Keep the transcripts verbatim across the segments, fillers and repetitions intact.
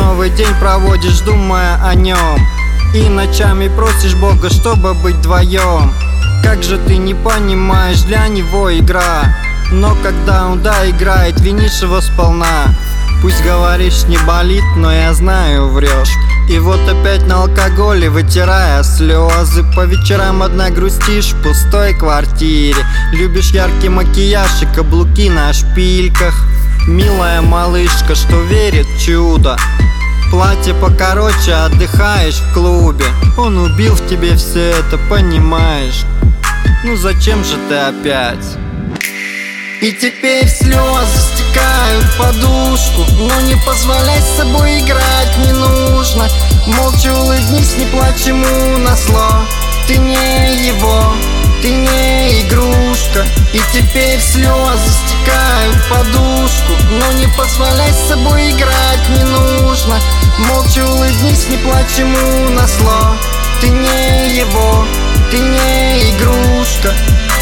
новый день проводишь, думая о нем, и ночами просишь Бога, чтобы быть вдвоем. Как же ты не понимаешь, для него игра, но когда он доиграет, винишь его сполна. Пусть говоришь, не болит, но я знаю, врешь. И вот опять на алкоголе, вытирая слезы. По вечерам одна грустишь в пустой квартире. Любишь яркий макияж и каблуки на шпильках. Милая малышка, что верит в чудо. Платье покороче, отдыхаешь в клубе. Он убил в тебе все это, понимаешь? Ну зачем же ты опять? И теперь слезы стекают в подушку, но не позволяй с собой играть не нужно. Молча улыбнись, не плачь ему назло. Ты не его, ты не игрушка. И теперь слезы стекают в подушку, но не позволяй с собой играть не нужно. Молча улыбнись, не плачь ему назло. Ты не его, ты не игрушка.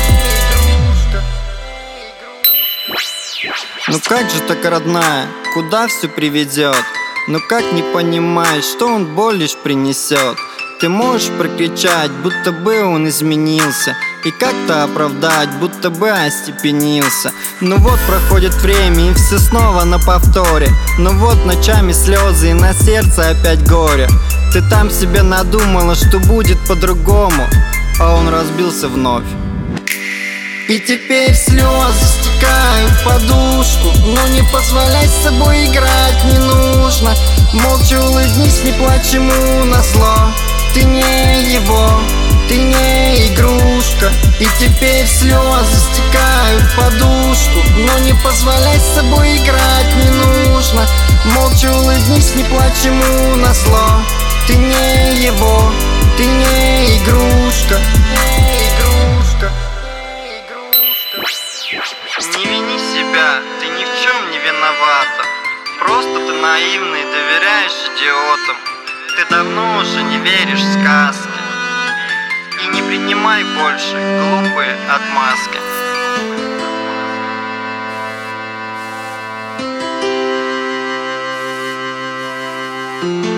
Ну как же так, родная, куда все приведет? Ну как не понимаешь, что он боль лишь принесет? Ты можешь прокричать, будто бы он изменился, и как-то оправдать, будто бы остепенился. Ну вот проходит время, и все снова на повторе. Ну вот ночами слезы, и на сердце опять горе. Ты там себе надумала, что будет по-другому, а он разбился вновь. И теперь слезы стекают в подушку, но не позволяй с собой играть не нужно. Молча улыбнись, не плачь ему назло. Ты не его, ты не игрушка. И теперь слезы стекают в подушку, но не позволяй с собой играть не нужно. Молча улыбнись, не плачь ему назло. Ты не его, ты не игрушка. Не вини себя, ты ни в чем не виновата. Просто ты наивный, доверяешь идиотам. Ты давно уже не веришь в сказки. И не принимай больше глупые отмазки.